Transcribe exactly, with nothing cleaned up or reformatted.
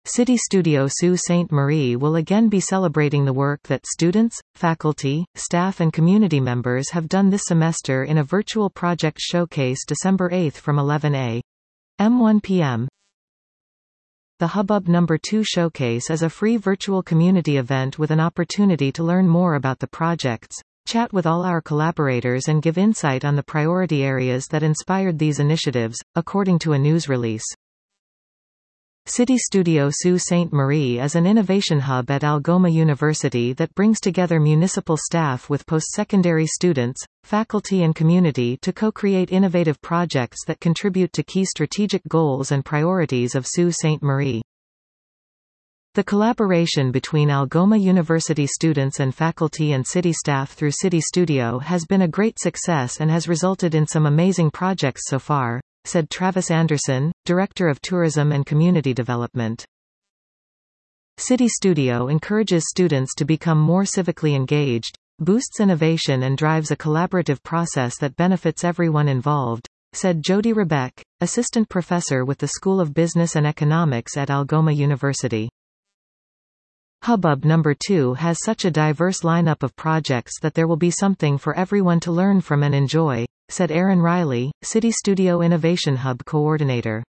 City Studio Sault Ste. Marie will again be celebrating the work that students, faculty, staff and community members have done this semester in a virtual project showcase December eighth from eleven a m to one p m The Hubbub number two Showcase is a free virtual community event with an opportunity to learn more about the projects, chat with all our collaborators and give insight on the priority areas that inspired these initiatives, according to a news release. City Studio Sault Ste. Marie is an innovation hub at Algoma University that brings together municipal staff with post-secondary students, faculty and community to co-create innovative projects that contribute to key strategic goals and priorities of Sault Ste. Marie. The collaboration between Algoma University students and faculty and city staff through City Studio has been a great success and has resulted in some amazing projects so far, said Travis Anderson, Director of Tourism and Community Development. City Studio encourages students to become more civically engaged, boosts innovation and drives a collaborative process that benefits everyone involved, said Jody Rebeck, Assistant Professor with the School of Business and Economics at Algoma University. Hubbub number two has such a diverse lineup of projects that there will be something for everyone to learn from and enjoy, said Aaron Riley, City Studio Innovation Hub Coordinator.